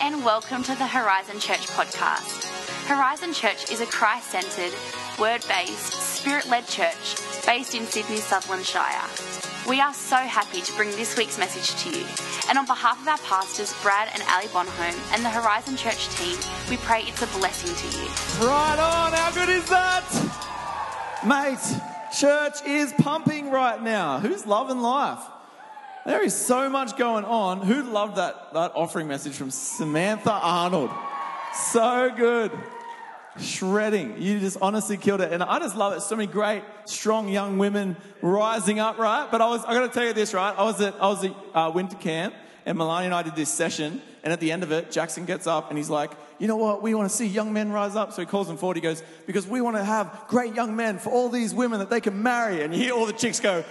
and welcome to the Horizon Church podcast. Horizon Church is a Christ-centred, word-based, spirit-led church based in Sydney, Sutherland Shire. We are so happy to bring this week's message to you. And on behalf of our pastors, Brad and Ali Bonholm, and the Horizon Church team, we pray it's a blessing to you. Right on, how good is that? Mate, church is pumping right now. Who's loving life? There is so much going on. Who loved that offering message from Samantha Arnold? So good. Shredding. You just honestly killed it. And I just love it. So many great, strong young women rising up, right? But I got to tell you this, right? I was at winter camp, and Melania and I did this session. And at the end of it, Jackson gets up and he's like, you know what? We want to see young men rise up. So he calls them forward. He goes, because we want to have great young men for all these women that they can marry. And you hear all the chicks go,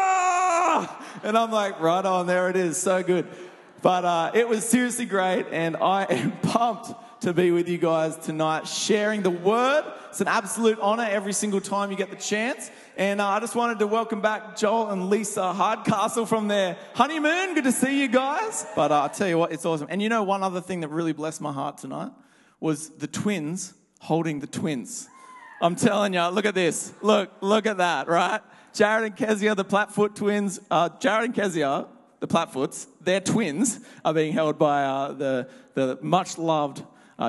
ah! And I'm like, right on, there it is. So good. But it was seriously great. And I am pumped to be with you guys tonight, sharing the word. It's an absolute honor every single time you get the chance. And I just wanted to welcome back Joel and Lisa Hardcastle from their honeymoon. Good to see you guys. But I'll tell you what, it's awesome. And you know, one other thing that really blessed my heart tonight was the twins holding the twins. I'm telling you, look at this. Look at that, right? Jared and Kezia, the Plattfoot twins. Jared and Kezia, the Plattfoots, their twins are being held by the much-loved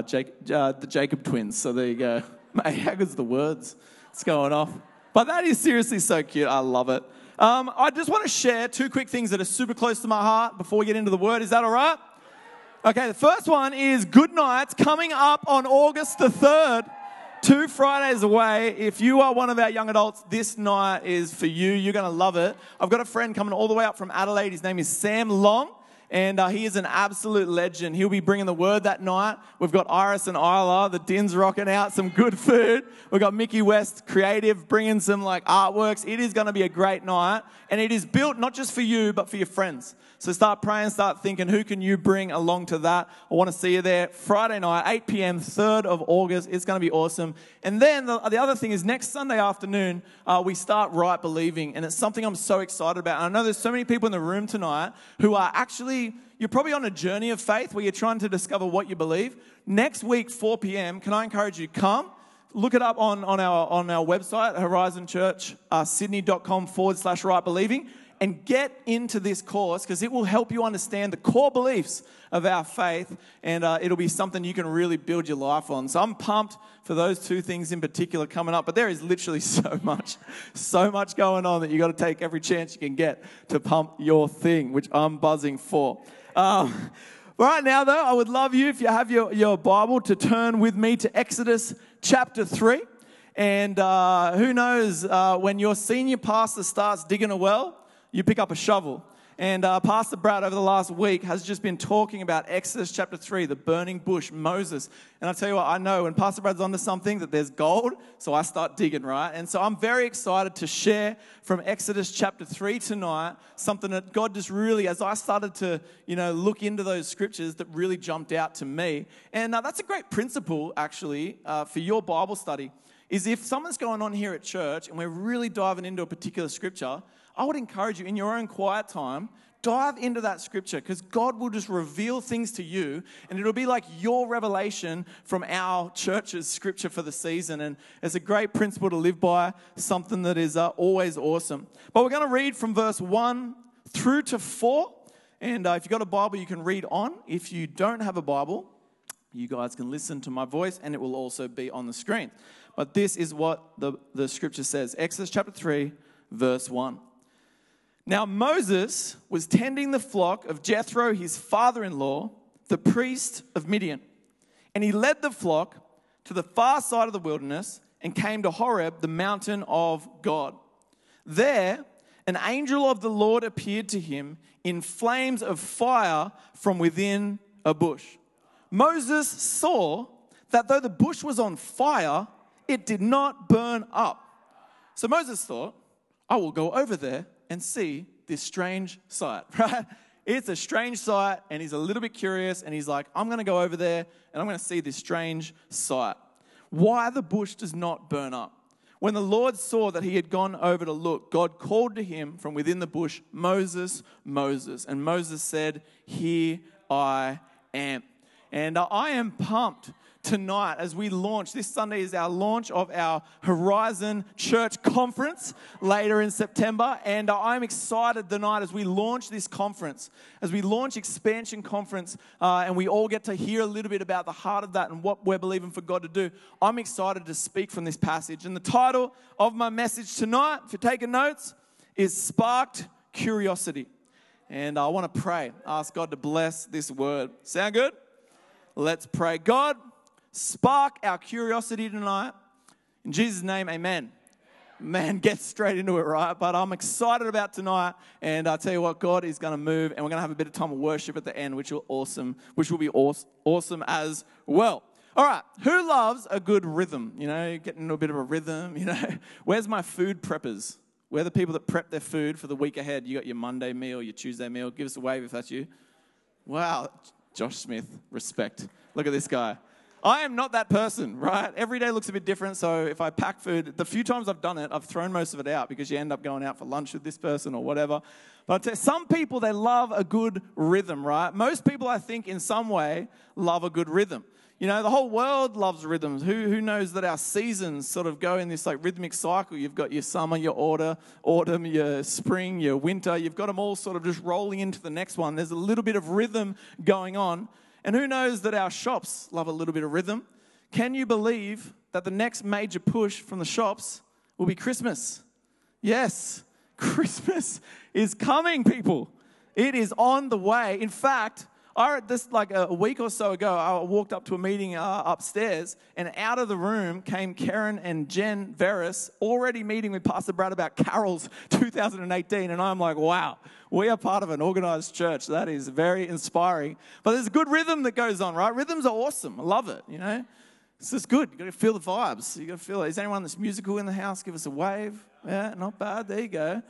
the Jacob twins. So there you go. Mate, how good's the words? It's going off. But that is seriously so cute. I love it. I just want to share two quick things that are super close to my heart before we get into the word. Is that all right? Okay, the first one is Good Nights coming up on August the 3rd, 2 Fridays away. If you are one of our young adults, this night is for you. You're going to love it. I've got a friend coming all the way up from Adelaide. His name is Sam Long. And he is an absolute legend. He'll be bringing the word that night. We've got Iris and Isla, the Dins rocking out some good food. We've got Mickey West, creative, bringing some artworks. It is going to be a great night. And it is built not just for you, but for your friends. So start praying, start thinking, who can you bring along to that? I want to see you there Friday night, 8 p.m., 3rd of August. It's going to be awesome. And then the other thing is next Sunday afternoon, we start Right Believing. And it's something I'm so excited about. And I know there's so many people in the room tonight who are actually, you're probably on a journey of faith where you're trying to discover what you believe. Next week, 4 p.m., can I encourage you, come. Look it up on our website, horizonchurchsydney.com/right believing. And get into this course because it will help you understand the core beliefs of our faith, and it'll be something you can really build your life on. So I'm pumped for those two things in particular coming up, but there is literally so much going on that you got to take every chance you can get to pump your thing, which I'm buzzing for. Right now, though, I would love you, if you have your Bible, to turn with me to Exodus chapter 3. And who knows, when your senior pastor starts digging a well, you pick up a shovel. And Pastor Brad over the last week has just been talking about Exodus chapter 3, the burning bush, Moses. And I'll tell you what, I know when Pastor Brad's onto something that there's gold, so I start digging, right? And so I'm very excited to share from Exodus chapter 3 tonight, something that God just really, as I started to, look into those scriptures, that really jumped out to me. And that's a great principle, actually, for your Bible study, is if something's going on here at church and we're really diving into a particular scripture, I would encourage you, in your own quiet time, dive into that scripture because God will just reveal things to you and it'll be like your revelation from our church's scripture for the season. And it's a great principle to live by, something that is always awesome. But we're going to read from verse 1 through to 4. And if you've got a Bible, you can read on. If you don't have a Bible, you guys can listen to my voice and it will also be on the screen. But this is what the scripture says. Exodus chapter 3, verse 1. Now Moses was tending the flock of Jethro, his father-in-law, the priest of Midian. And he led the flock to the far side of the wilderness and came to Horeb, the mountain of God. There, an angel of the Lord appeared to him in flames of fire from within a bush. Moses saw that though the bush was on fire, it did not burn up. So Moses thought, I will go over there and see this strange sight, right? It's a strange sight, and he's a little bit curious, and he's like, I'm going to go over there, and I'm going to see this strange sight. Why the bush does not burn up. When the Lord saw that he had gone over to look, God called to him from within the bush, Moses, Moses. And Moses said, Here I am. And I am pumped tonight as we launch. This Sunday is our launch of our Horizon Church Conference later in September. And I'm excited tonight as we launch this conference, as we launch Expansion Conference, and we all get to hear a little bit about the heart of that and what we're believing for God to do. I'm excited to speak from this passage. And the title of my message tonight, if you're taking notes, is Sparked Curiosity. And I want to pray, ask God to bless this word. Sound good? Let's pray. God, spark our curiosity tonight. In Jesus' name, amen. Man, get straight into it, right? But I'm excited about tonight, and I tell you what, God is going to move, and we're going to have a bit of time of worship at the end, which will be awesome as well. All right, who loves a good rhythm? You know, getting into a bit of a rhythm, you know. Where's my food preppers? We're the people that prep their food for the week ahead. You got your Monday meal, your Tuesday meal. Give us a wave if that's you. Wow, Josh Smith, respect. Look at this guy. I am not that person, right? Every day looks a bit different, so if I pack food, the few times I've done it, I've thrown most of it out because you end up going out for lunch with this person or whatever. But I'll tell you, some people, they love a good rhythm, right? Most people, I think, in some way, love a good rhythm. You know, the whole world loves rhythms. Who knows that our seasons sort of go in this like rhythmic cycle? You've got your summer, your autumn, your spring, your winter. You've got them all sort of just rolling into the next one. There's a little bit of rhythm going on. And who knows that our shops love a little bit of rhythm? Can you believe that the next major push from the shops will be Christmas? Yes, Christmas is coming, people. It is on the way. In fact, like a week or so ago, I walked up to a meeting upstairs, and out of the room came Karen and Jen Veris, already meeting with Pastor Brad about Carols 2018, and I'm like, wow, we are part of an organized church. That is very inspiring. But there's a good rhythm that goes on, right? Rhythms are awesome. I love it, you know. It's just good. You've got to feel the vibes. You've got to feel it. Is anyone that's musical in the house? Give us a wave. Yeah, not bad. There you go.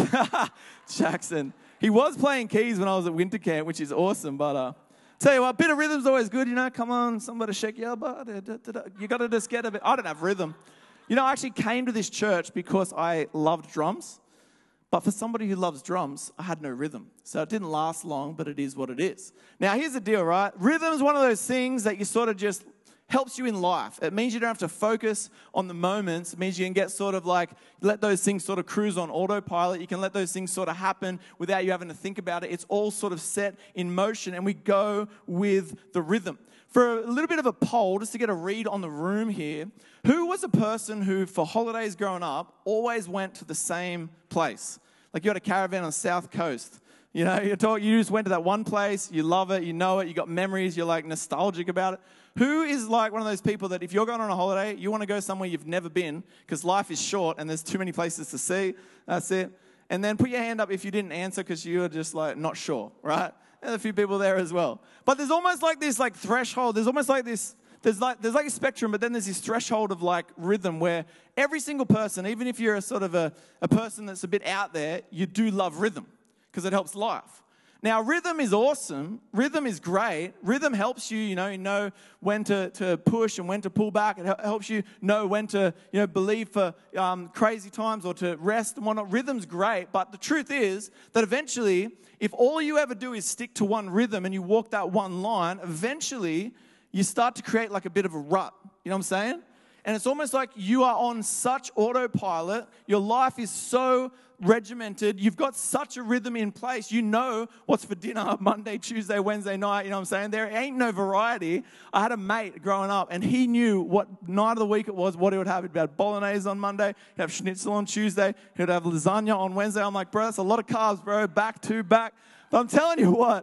Jackson. He was playing keys when I was at winter camp, which is awesome. But tell you what, a bit of rhythm's always good, you know. Come on, somebody shake your butt. You got to just get a bit. I don't have rhythm. You know, I actually came to this church because I loved drums. But for somebody who loves drums, I had no rhythm. So it didn't last long, but it is what it is. Now, here's the deal, right? Rhythm is one of those things that you sort of just helps you in life. It means you don't have to focus on the moments. It means you can get sort of like, let those things sort of cruise on autopilot. You can let those things sort of happen without you having to think about it. It's all sort of set in motion, and we go with the rhythm. For a little bit of a poll, just to get a read on the room here, who was a person who, for holidays growing up, always went to the same place? Like you had a caravan on the South Coast. You know, you just went to that one place, you love it, you know it, you got memories, you're like nostalgic about it. Who is like one of those people that if you're going on a holiday, you want to go somewhere you've never been because life is short and there's too many places to see? That's it. And then put your hand up if you didn't answer because you were just like not sure, right? There's a few people there as well. But there's almost like this like threshold. There's almost like this, there's like a spectrum, but then there's this threshold of like rhythm where every single person, even if you're a sort of a person that's a bit out there, you do love rhythm because it helps life. Now, rhythm is awesome. Rhythm is great. Rhythm helps you, you know when to push and when to pull back. It helps you know when to, believe for crazy times or to rest and whatnot. Rhythm's great, but the truth is that eventually, if all you ever do is stick to one rhythm and you walk that one line, eventually you start to create like a bit of a rut. You know what I'm saying? And it's almost like you are on such autopilot. Your life is so regimented. You've got such a rhythm in place. You know what's for dinner Monday, Tuesday, Wednesday night. You know what I'm saying? There ain't no variety. I had a mate growing up, and he knew what night of the week it was, what he would have. He'd have bolognese on Monday. He'd have schnitzel on Tuesday. He'd have lasagna on Wednesday. I'm like, bro, that's a lot of carbs, bro. Back to back. But I'm telling you what,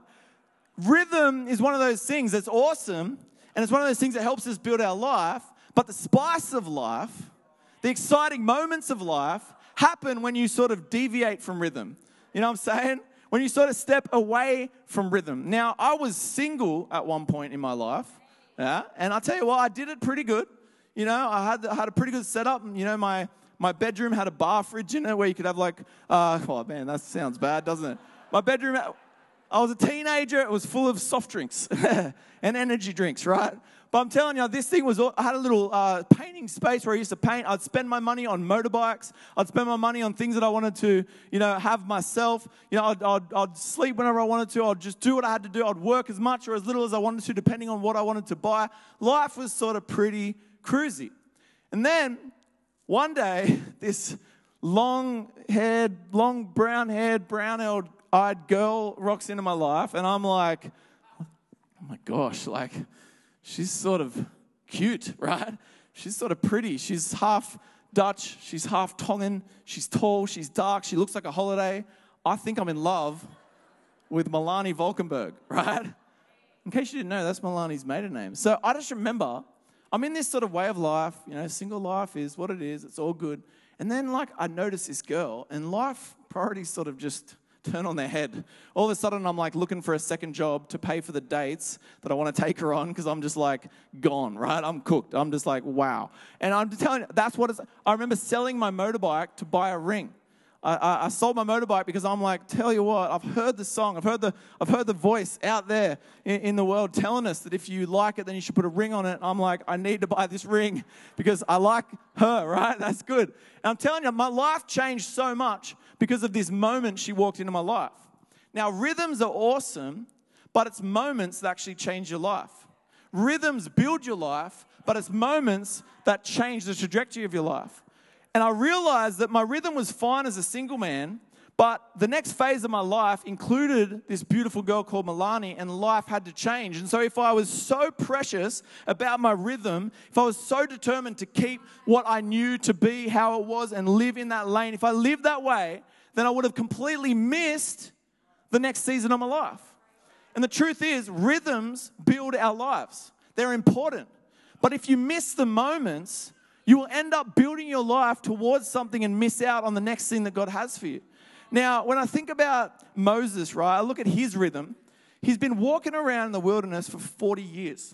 rhythm is one of those things that's awesome, and it's one of those things that helps us build our life. But the spice of life, the exciting moments of life, happen when you sort of deviate from rhythm. You know what I'm saying? When you sort of step away from rhythm. Now, I was single at one point in my life, yeah, and I'll tell you what, I did it pretty good. You know, I had a pretty good setup. You know, my bedroom had a bar fridge in it where you could have like, oh man, that sounds bad, doesn't it? My bedroom, I was a teenager. It was full of soft drinks and energy drinks, right? But I'm telling you, this thing was, I had a little painting space where I used to paint. I'd spend my money on motorbikes. I'd spend my money on things that I wanted to, have myself. I'd sleep whenever I wanted to. I'd just do what I had to do. I'd work as much or as little as I wanted to, depending on what I wanted to buy. Life was sort of pretty cruisy. And then one day, this long-haired, brown-haired, brown-eyed girl rocks into my life, and I'm like, oh my gosh, like, she's sort of cute, right? She's sort of pretty. She's half Dutch. She's half Tongan. She's tall. She's dark. She looks like a holiday. I think I'm in love with Melanie Valkenburg, right? In case you didn't know, that's Melanie's maiden name. So I just remember I'm in this sort of way of life. Single life is what it is. It's all good. And then, I notice this girl, and life priorities sort of just turn on their head. All of a sudden, I'm looking for a second job to pay for the dates that I want to take her on because I'm just gone, right? I'm cooked. I'm just wow. And I'm telling you, that's what it's. I remember selling my motorbike to buy a ring. I sold my motorbike because I'm tell you what, I've heard the song, I've heard the voice out there in the world telling us that if you like it, then you should put a ring on it. I'm I need to buy this ring because I like her, right? That's good. And I'm telling you, my life changed so much because of this moment she walked into my life. Now, rhythms are awesome, but it's moments that actually change your life. Rhythms build your life, but it's moments that change the trajectory of your life. And I realized that my rhythm was fine as a single man, but the next phase of my life included this beautiful girl called Melanie, and life had to change. And so if I was so precious about my rhythm, if I was so determined to keep what I knew to be how it was and live in that lane, if I lived that way, then I would have completely missed the next season of my life. And the truth is, rhythms build our lives. They're important. But if you miss the moments, you will end up building your life towards something and miss out on the next thing that God has for you. Now, when I think about Moses, right, I look at his rhythm. He's been walking around in the wilderness for 40 years.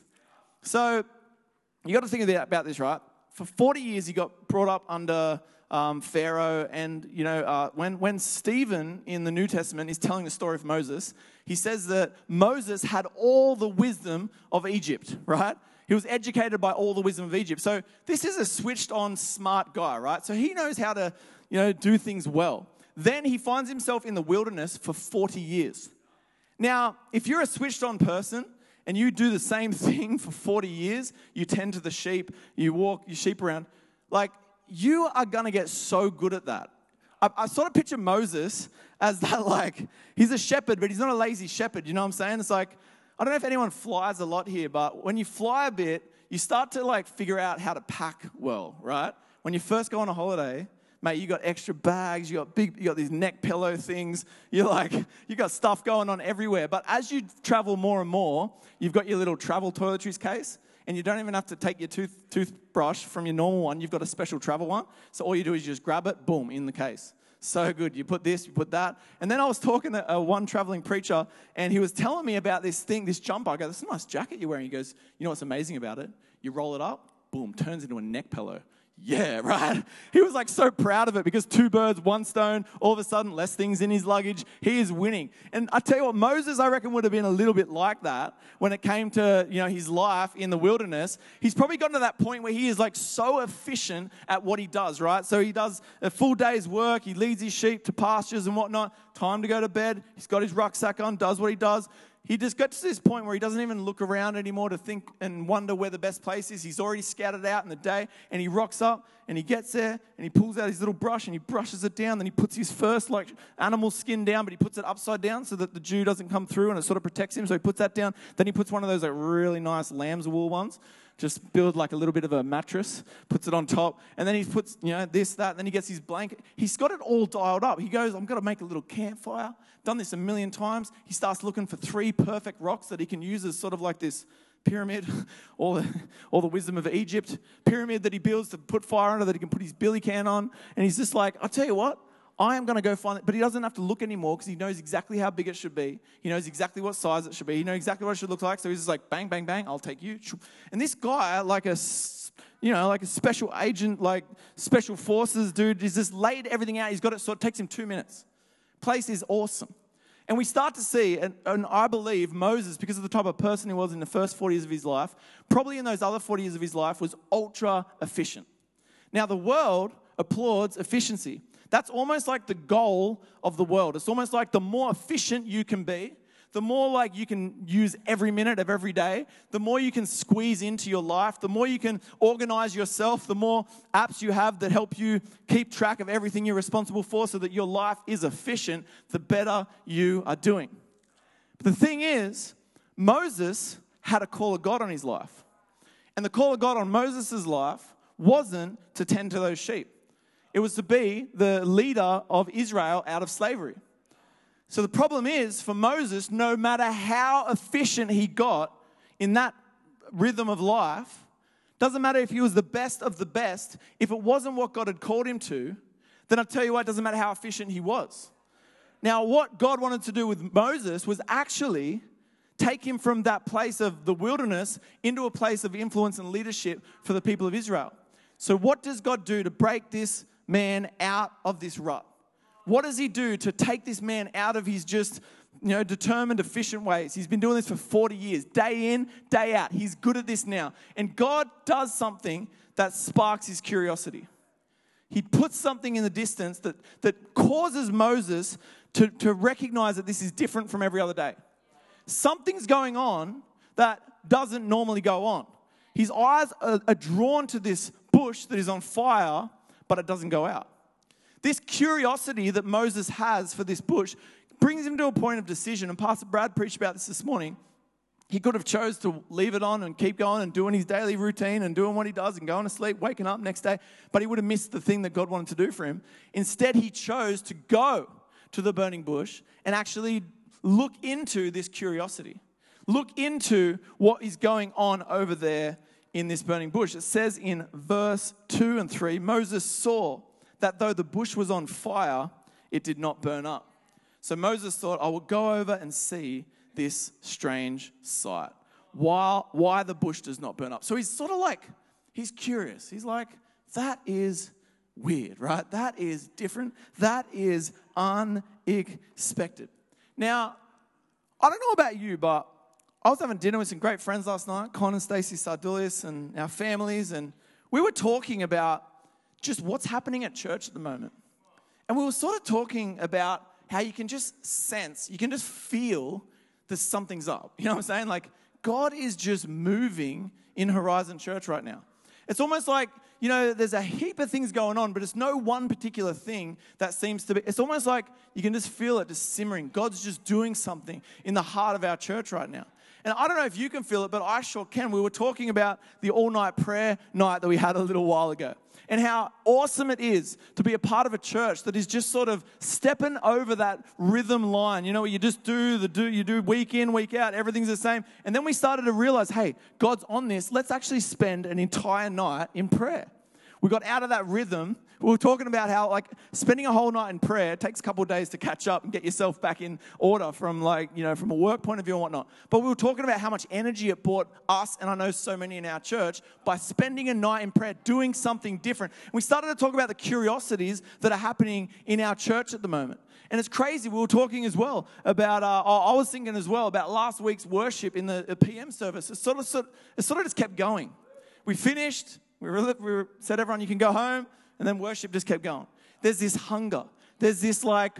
So you got to think about this, right? For 40 years, he got brought up under Pharaoh. And, when Stephen in the New Testament is telling the story of Moses, he says that Moses had all the wisdom of Egypt, right? He was educated by all the wisdom of Egypt. So this is a switched-on, smart guy, right? So he knows how to, do things well. Then he finds himself in the wilderness for 40 years. Now, if you're a switched-on person and you do the same thing for 40 years, you tend to the sheep, you walk your sheep around, you are going to get so good at that. I sort of picture Moses as that, he's a shepherd, but he's not a lazy shepherd. You know what I'm saying? It's I don't know if anyone flies a lot here, but when you fly a bit, you start to figure out how to pack well, right? When you first go on a holiday, mate, you got extra bags, you got these neck pillow things, you got stuff going on everywhere. But as you travel more and more, you've got your little travel toiletries case, and you don't even have to take your toothbrush from your normal one. You've got a special travel one. So all you do is you just grab it, boom, in the case. So good. You put this, you put that. And then I was talking to one traveling preacher, and he was telling me about this jumper. I go, "This is a nice jacket you're wearing." He goes, "You know what's amazing about it? You roll it up, boom, turns into a neck pillow." Yeah, right? He was so proud of it because 2 birds, 1 stone, all of a sudden less things in his luggage. He is winning. And I tell you what, Moses, I reckon, would have been a little bit like that when it came to, his life in the wilderness. He's probably gotten to that point where he is so efficient at what he does, right? So he does a full day's work. He leads his sheep to pastures and whatnot. Time to go to bed. He's got his rucksack on, does what he does. He just gets to this point where he doesn't even look around anymore to think and wonder where the best place is. He's already scouted out in the day, and he rocks up, and he gets there, and he pulls out his little brush, and he brushes it down. Then he puts his first animal skin down, but he puts it upside down so that the dew doesn't come through, and it sort of protects him. So he puts that down. Then he puts one of those really nice lamb's wool ones. Just build a little bit of a mattress, puts it on top, and then he puts, this, that, and then he gets his blanket. He's got it all dialed up. He goes, "I'm going to make a little campfire." Done this a million times. He starts looking for 3 perfect rocks that he can use as sort of this pyramid, all the wisdom of Egypt, pyramid that he builds to put fire under that he can put his billy can on. And he's just I'll tell you what, I am going to go find it. But he doesn't have to look anymore because he knows exactly how big it should be. He knows exactly what size it should be. He knows exactly what it should look like. So he's just bang, bang, bang, I'll take you. And this guy, like a special agent, special forces dude, he's just laid everything out. He's got it, so it takes him 2 minutes. Place is awesome. And we start to see, and I believe Moses, because of the type of person he was in the first 40 years of his life, probably in those other 40 years of his life, was ultra efficient. Now, the world applauds efficiency. That's almost like the goal of the world. It's almost like the more efficient you can be, the more like you can use every minute of every day, the more you can squeeze into your life, the more you can organize yourself, the more apps you have that help you keep track of everything you're responsible for so that your life is efficient, the better you are doing. But the thing is, Moses had a call of God on his life. And the call of God on Moses' life wasn't to tend to those sheep. It was to be the leader of Israel out of slavery. So the problem is, for Moses, no matter how efficient he got in that rhythm of life, doesn't matter if he was the best of the best, if it wasn't what God had called him to, then I'll tell you what, it doesn't matter how efficient he was. Now, what God wanted to do with Moses was actually take him from that place of the wilderness into a place of influence and leadership for the people of Israel. So what does God do to break this man out of this rut? What does he do to take this man out of his just, determined, efficient ways? He's been doing this for 40 years, day in, day out. He's good at this now. And God does something that sparks his curiosity. He puts something in the distance that causes Moses to recognize that this is different from every other day. Something's going on that doesn't normally go on. His eyes are drawn to this bush that is on fire, but it doesn't go out. This curiosity that Moses has for this bush brings him to a point of decision. And Pastor Brad preached about this morning. He could have chose to leave it on and keep going and doing his daily routine and doing what he does and going to sleep, waking up next day. But he would have missed the thing that God wanted to do for him. Instead, he chose to go to the burning bush and actually look into this curiosity. Look into what is going on over there in this burning bush. It says in verse 2 and 3, Moses saw that though the bush was on fire, it did not burn up. So Moses thought, I will go over and see this strange sight. Why the bush does not burn up. So he's sort of like, he's curious. He's like, that is weird, right? That is different. That is unexpected. Now, I don't know about you, but I was having dinner with some great friends last night, Con and Stacey Sardulis and our families, and we were talking about just what's happening at church at the moment. And we were sort of talking about how you can just sense, you can just feel that something's up. You know what I'm saying? Like, God is just moving in Horizon Church right now. It's almost like, there's a heap of things going on, but it's no one particular thing that seems to be. It's almost like you can just feel it just simmering. God's just doing something in the heart of our church right now. And I don't know if you can feel it, but I sure can. We were talking about the all-night prayer night that we had a little while ago, and how awesome it is to be a part of a church that is just sort of stepping over that rhythm line, where you just you do week in, week out, everything's the same. And then we started to realize, hey, God's on this. Let's actually spend an entire night in prayer. We got out of that rhythm. We were talking about how, spending a whole night in prayer takes a couple of days to catch up and get yourself back in order from, from a work point of view and whatnot. But we were talking about how much energy it brought us, and I know so many in our church, by spending a night in prayer, doing something different. And we started to talk about the curiosities that are happening in our church at the moment. And it's crazy. We were talking as well about, I was thinking as well about last week's worship in the PM service. It sort of just kept going. We finished. We said, everyone, you can go home, and then worship just kept going. There's this hunger. There's this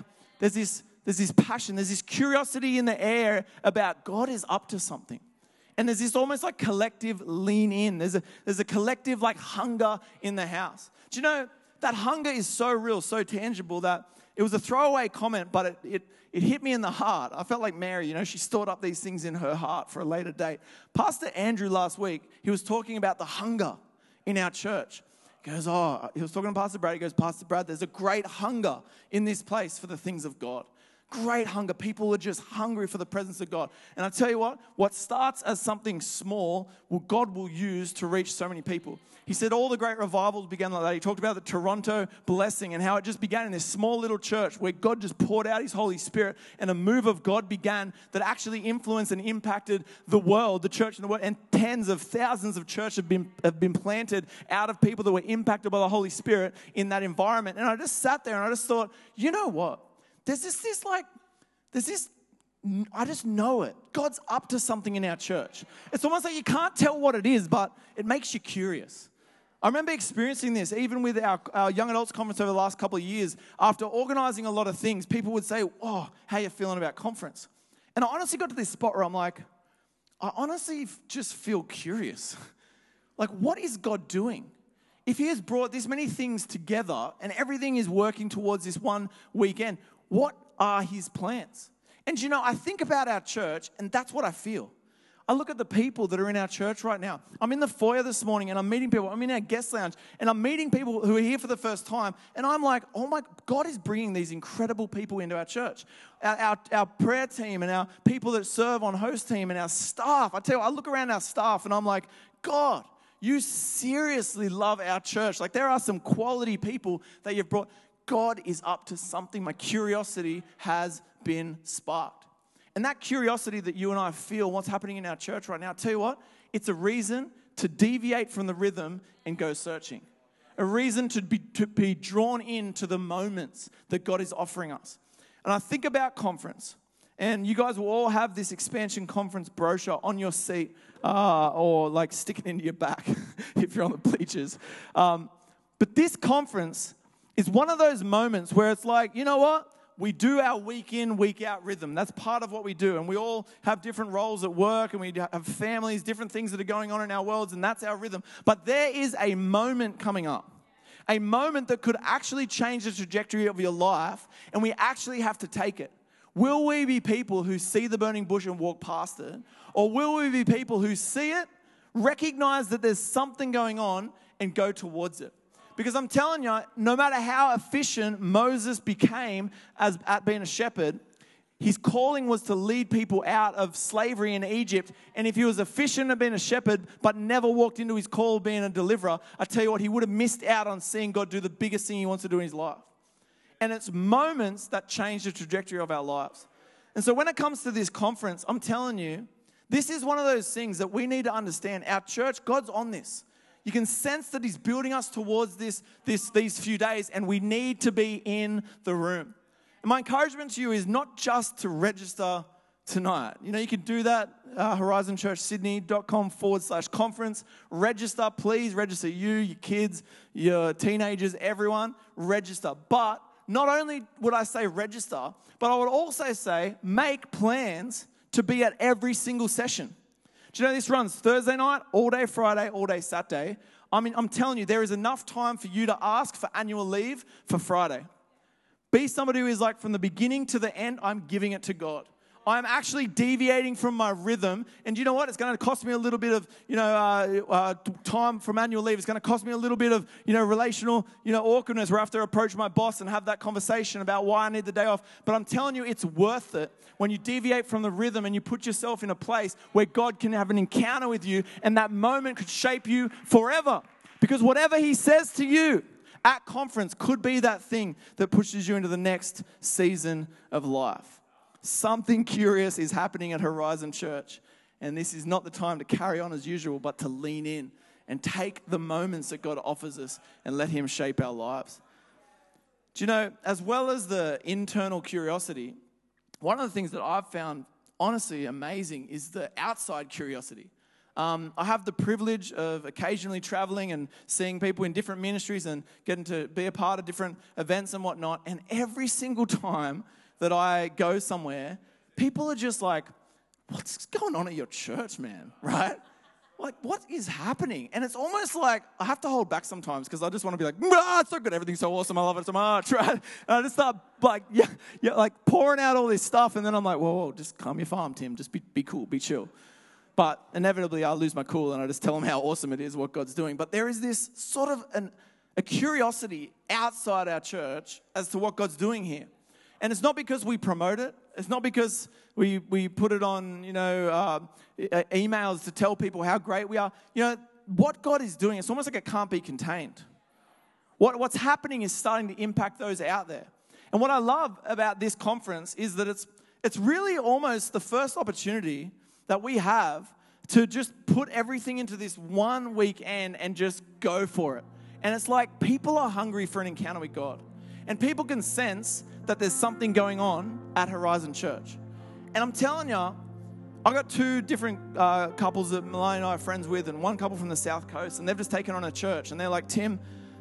passion. There's this curiosity in the air about God is up to something. And there's this almost like collective lean in. There's a collective hunger in the house. Do you know, that hunger is so real, so tangible that it was a throwaway comment, but it hit me in the heart. I felt like Mary, she stored up these things in her heart for a later date. Pastor Andrew last week, he was talking about the hunger in our church. He goes, he was talking to Pastor Brad. He goes, Pastor Brad, there's a great hunger in this place for the things of God. Great hunger. People are just hungry for the presence of God. And I tell you what starts as something small, God will use to reach so many people. He said all the great revivals began like that. He talked about the Toronto blessing and how it just began in this small little church where God just poured out his Holy Spirit, and a move of God began that actually influenced and impacted the world, the church in the world, and tens of thousands of churches have been planted out of people that were impacted by the Holy Spirit in that environment. And I just sat there and I just thought, you know what? There's this I just know it. God's up to something in our church. It's almost like you can't tell what it is, but it makes you curious. I remember experiencing this even with our young adults conference over the last couple of years. After organizing a lot of things, people would say, oh, how you feeling about conference? And I honestly got to this spot where I'm like, I honestly just feel curious. Like, what is God doing? If he has brought this many things together and everything is working towards this one weekend, what are his plans? And you know, I think about our church and that's what I feel. I look at the people that are in our church right now. I'm in the foyer this morning and I'm meeting people. I'm in our guest lounge and I'm meeting people who are here for the first time. And I'm like, oh my, God is bringing these incredible people into our church. Our prayer team and our people that serve on host team and our staff. I tell you, I look around our staff and I'm like, God, you seriously love our church. Like there are some quality people that you've brought. God is up to something. My curiosity has been sparked. And that curiosity that you and I feel, what's happening in our church right now, I'll tell you what, it's a reason to deviate from the rhythm and go searching. A reason to be drawn into the moments that God is offering us. And I think about conference, and you guys will all have this expansion conference brochure on your seat or like stick it into your back if you're on the bleachers. But this conference is one of those moments where it's like, you know what? We do our week in, week out rhythm. That's part of what we do. And we all have different roles at work and we have families, different things that are going on in our worlds, and that's our rhythm. But there is a moment coming up. A moment that could actually change the trajectory of your life, and we actually have to take it. Will we be people who see the burning bush and walk past it? Or will we be people who see it, recognize that there's something going on, and go towards it? Because I'm telling you, no matter how efficient Moses became at being a shepherd, his calling was to lead people out of slavery in Egypt. And if he was efficient at being a shepherd, but never walked into his call of being a deliverer, I tell you what, he would have missed out on seeing God do the biggest thing he wants to do in his life. And it's moments that change the trajectory of our lives. And so when it comes to this conference, I'm telling you, this is one of those things that we need to understand. Our church, God's on this. You can sense that he's building us towards these few days, and we need to be in the room. And my encouragement to you is not just to register tonight. You know, you can do that, horizonchurchsydney.com/conference. Register, please register you, your kids, your teenagers, everyone, register. But not only would I say register, but I would also say make plans to be at every single session. Do you know this runs Thursday night, all day Friday, all day Saturday? I mean, I'm telling you, there is enough time for you to ask for annual leave for Friday. Be somebody who is like, from the beginning to the end, I'm giving it to God. I'm actually deviating from my rhythm. And you know what? It's going to cost me a little bit of, time from annual leave. It's going to cost me a little bit of, relational, awkwardness where I have to approach my boss and have that conversation about why I need the day off. But I'm telling you, it's worth it when you deviate from the rhythm and you put yourself in a place where God can have an encounter with you, and that moment could shape you forever. Because whatever he says to you at conference could be that thing that pushes you into the next season of life. Something curious is happening at Horizon Church, and this is not the time to carry on as usual, but to lean in and take the moments that God offers us and let him shape our lives. Do you know, as well as the internal curiosity, one of the things that I've found honestly amazing is the outside curiosity. I have the privilege of occasionally traveling and seeing people in different ministries and getting to be a part of different events and whatnot, and every single time that I go somewhere, people are just like, what's going on at your church, man, right? Like, what is happening? And it's almost like I have to hold back sometimes because I just want to be like, it's so good, everything's so awesome, I love it so much, right? And I just start like, like pouring out all this stuff, and then I'm like, whoa, just calm your farm, Tim, just be cool, be chill. But inevitably, I'll lose my cool and I just tell them how awesome it is, what God's doing. But there is this sort of a curiosity outside our church as to what God's doing here. And it's not because we promote it. It's not because we put it on, emails to tell people how great we are. What God is doing, it's almost like it can't be contained. What's happening is starting to impact those out there. And what I love about this conference is that it's really almost the first opportunity that we have to just put everything into this one weekend and just go for it. And it's like people are hungry for an encounter with God. And people can sense that there's something going on at Horizon Church. And I'm telling you, I've got two different couples that Melanie and I are friends with, and one couple from the South Coast, and they've just taken on a church. And they're like, Tim,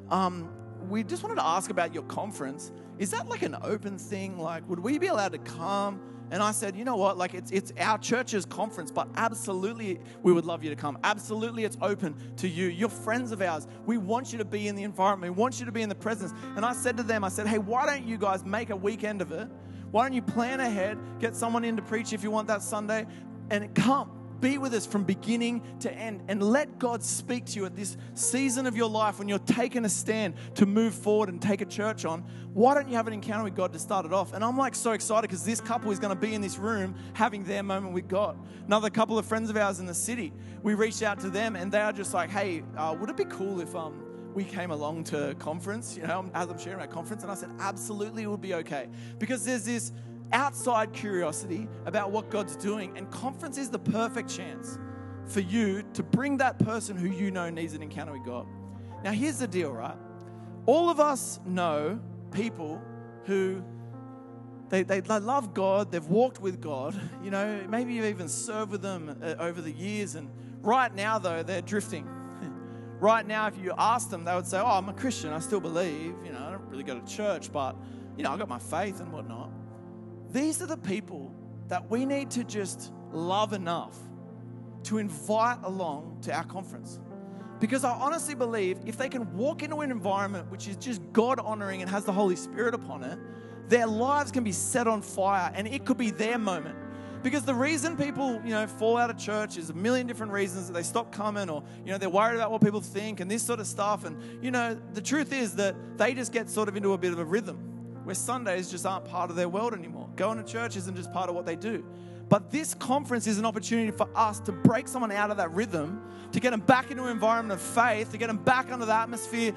we just wanted to ask about your conference. Is that like an open thing? Like, would we be allowed to come? And I said, you know what? Like, it's our church's conference, but absolutely we would love you to come. Absolutely, it's open to you. You're friends of ours. We want you to be in the environment. We want you to be in the presence. And I said to them, I said, hey, why don't you guys make a weekend of it? Why don't you plan ahead, get someone in to preach if you want that Sunday, and come. Be with us from beginning to end, and let God speak to you at this season of your life when you're taking a stand to move forward and take a church on. Why don't you have an encounter with God to start it off? And I'm like so excited because this couple is going to be in this room having their moment with God. Another couple of friends of ours in the city, we reached out to them and they are just like, hey, would it be cool if we came along to a conference, you know, as I'm sharing our conference? And I said, absolutely, it would be okay. Because there's this outside curiosity about what God's doing, and conference is the perfect chance for you to bring that person who you know needs an encounter with God. Now, here's the deal, right? All of us know people who they love God, they've walked with God, you know, maybe you've even served with them over the years, and right now, though, they're drifting. Right now, if you ask them, they would say, oh, I'm a Christian, I still believe, you know, I don't really go to church, but, you know, I got my faith and whatnot. These are the people that we need to just love enough to invite along to our conference. Because I honestly believe if they can walk into an environment which is just God-honoring and has the Holy Spirit upon it, their lives can be set on fire and it could be their moment. Because the reason people, you know, fall out of church is a million different reasons, that they stop coming, or, you know, they're worried about what people think and this sort of stuff. And, you know, the truth is that they just get sort of into a bit of a rhythm where Sundays just aren't part of their world anymore. Going to church isn't just part of what they do. But this conference is an opportunity for us to break someone out of that rhythm, to get them back into an environment of faith, to get them back under the atmosphere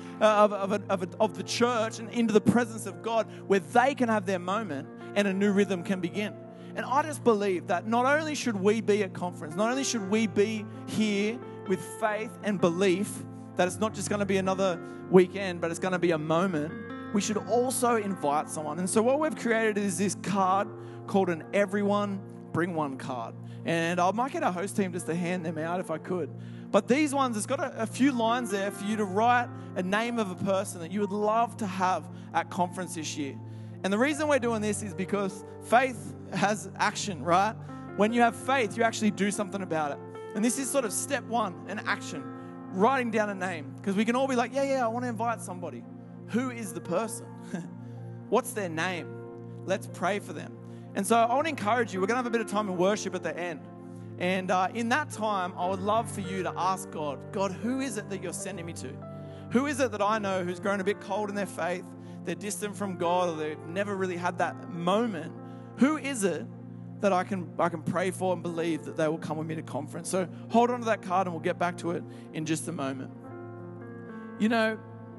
of the church and into the presence of God, where they can have their moment and a new rhythm can begin. And I just believe that not only should we be at conference, not only should we be here with faith and belief that it's not just going to be another weekend, but it's going to be a moment, we should also invite someone. And so what we've created is this card called an Everyone Bring One card. And I might get our host team just to hand them out if I could. But these ones, it's got a few lines there for you to write a name of a person that you would love to have at conference this year. And the reason we're doing this is because faith has action, right? When you have faith, you actually do something about it. And this is sort of step one, an action, writing down a name. Because we can all be like, yeah, I want to invite somebody. Who is the person? What's their name? Let's pray for them. And so I want to encourage you, we're going to have a bit of time in worship at the end. And in that time, I would love for you to ask God, who is it that you're sending me to? Who is it that I know who's grown a bit cold in their faith? They're distant from God, or they've never really had that moment. Who is it that I can pray for and believe that they will come with me to conference? So hold on to that card and we'll get back to it in just a moment. You know,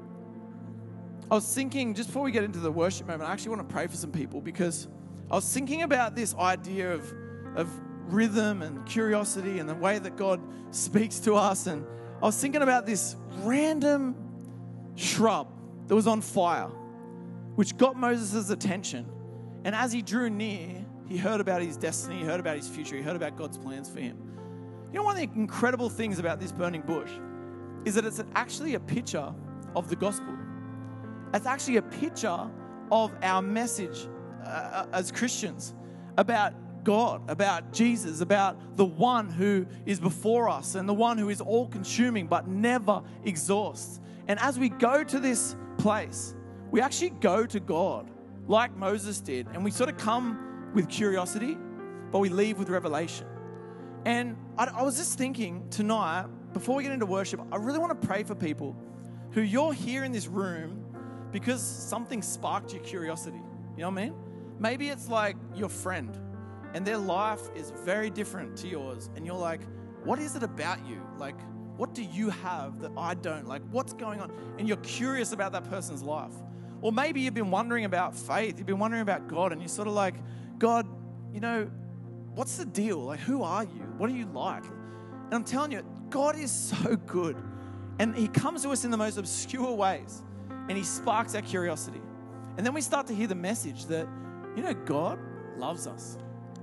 I was thinking, just before we get into the worship moment, I actually want to pray for some people, because I was thinking about this idea of rhythm and curiosity and the way that God speaks to us. And I was thinking about this random shrub that was on fire, which got Moses' attention. And as he drew near, he heard about his destiny, he heard about his future, he heard about God's plans for him. You know, one of the incredible things about this burning bush is that it's actually a picture of the gospel. It's actually a picture of our message as Christians about God, about Jesus, about the one who is before us and the one who is all-consuming but never exhausts. And as we go to this place, we actually go to God like Moses did, and we sort of come with curiosity, but we leave with revelation. And I was just thinking tonight, before we get into worship, I really want to pray for people who you're here in this room because something sparked your curiosity. You know what I mean? Maybe it's like your friend and their life is very different to yours. And you're like, what is it about you? Like, what do you have that I don't? Like, what's going on? And you're curious about that person's life. Or maybe you've been wondering about faith. You've been wondering about God, and you're sort of like, God, you know, what's the deal? Like, who are you? What are you like? And I'm telling you, God is so good. And he comes to us in the most obscure ways. And he sparks our curiosity. And then we start to hear the message that, you know, God loves us.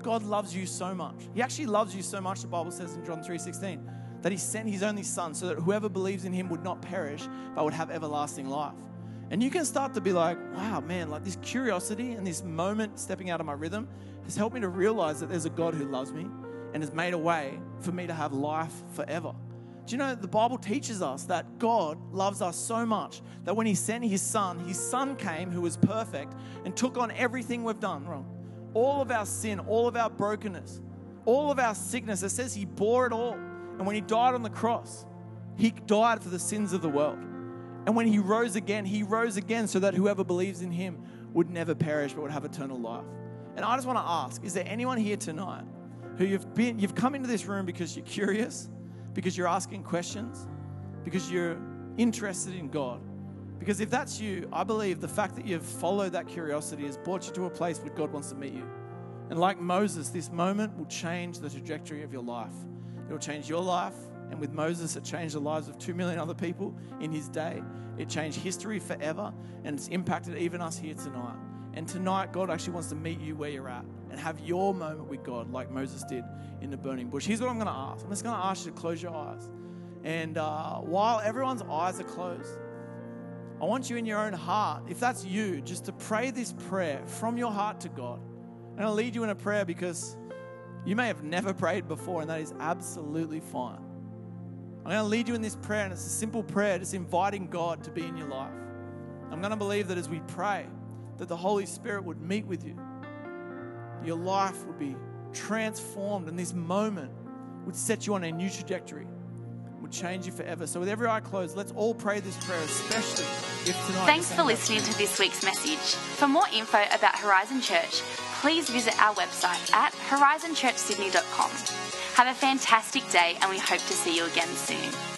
God loves you so much. He actually loves you so much, the Bible says in John 3:16, that he sent his only son so that whoever believes in him would not perish, but would have everlasting life. And you can start to be like, wow, man, like this curiosity and this moment stepping out of my rhythm has helped me to realize that there's a God who loves me and has made a way for me to have life forever. Do you know the Bible teaches us that God loves us so much that when he sent his son came who was perfect and took on everything we've done wrong. All of our sin, all of our brokenness, all of our sickness. It says he bore it all. And when he died on the cross, he died for the sins of the world. And when he rose again so that whoever believes in him would never perish but would have eternal life. And I just want to ask, is there anyone here tonight who you've come into this room because you're curious, because you're asking questions, because you're interested in God? Because if that's you, I believe the fact that you've followed that curiosity has brought you to a place where God wants to meet you. And like Moses, this moment will change the trajectory of your life. It will change your life. And with Moses, it changed the lives of 2 million other people in his day. It changed history forever, and it's impacted even us here tonight. And tonight, God actually wants to meet you where you're at and have your moment with God like Moses did in the burning bush. Here's what I'm going to ask. I'm just going to ask you to close your eyes. And while everyone's eyes are closed, I want you in your own heart, if that's you, just to pray this prayer from your heart to God. I'm going to lead you in a prayer because you may have never prayed before, and that is absolutely fine. I'm going to lead you in this prayer, and it's a simple prayer, just inviting God to be in your life. I'm going to believe that as we pray, that the Holy Spirit would meet with you. Your life would be transformed, and this moment would set you on a new trajectory, would change you forever. So with every eye closed, let's all pray this prayer, especially if tonight... Thanks for listening to this week's message. For more info about Horizon Church, please visit our website at horizonchurchsydney.com. Have a fantastic day, and we hope to see you again soon.